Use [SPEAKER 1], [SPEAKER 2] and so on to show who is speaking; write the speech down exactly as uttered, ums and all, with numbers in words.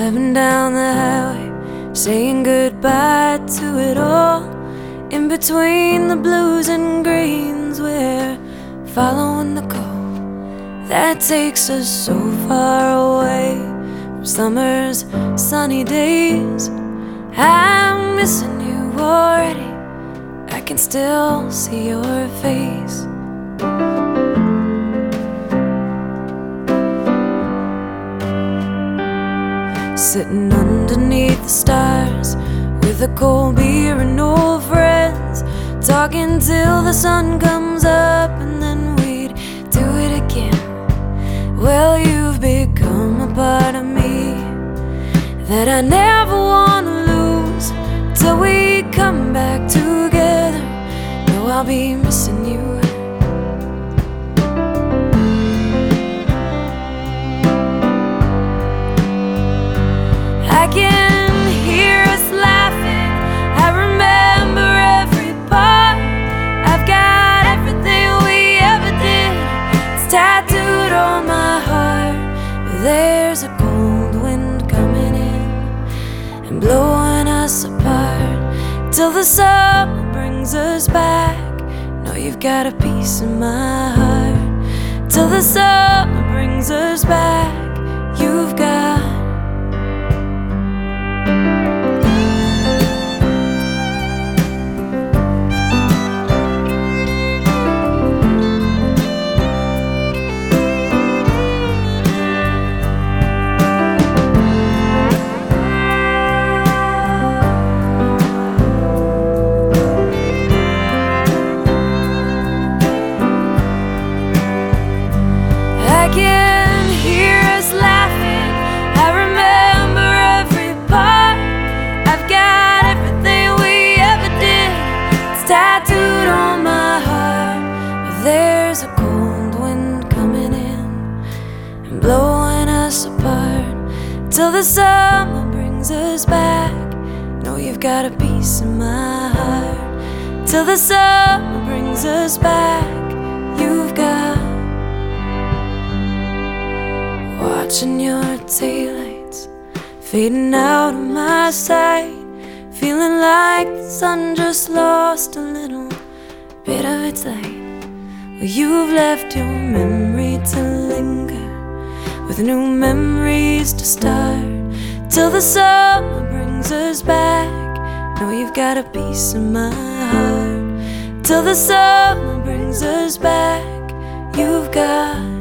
[SPEAKER 1] Driving down the highway, saying goodbye to it all. In between the blues and greens, we're following the call that takes us so far away from summer's sunny days. I'm missing you already, I can still see your face. Sitting underneath the stars with a cold beer and old friends, talking till the sun comes up and then we'd do it again. Well, you've become a part of me that I never wanna lose till we come back together. No, I'll be missing you. I can hear us laughing, I remember every part. I've got everything we ever did, it's tattooed on my heart. But there's a cold wind coming in and blowing us apart till the summer brings us back. No, you've got a piece of my heart. Till the summer brings us back, you've got. I can hear us laughing, I remember every part. I've got everything we ever did, it's tattooed on my heart. But there's a cold wind coming in and blowing us apart till the summer brings us back. No, you've got a piece of my heart. Till the summer brings us back, you've got. Watching your taillights fading out of my sight, feeling like the sun just lost a little bit of its light. Well, you've left your memory to linger with new memories to start till the summer brings us back. No, you've got a piece of my heart. Till the summer brings us back, you've got.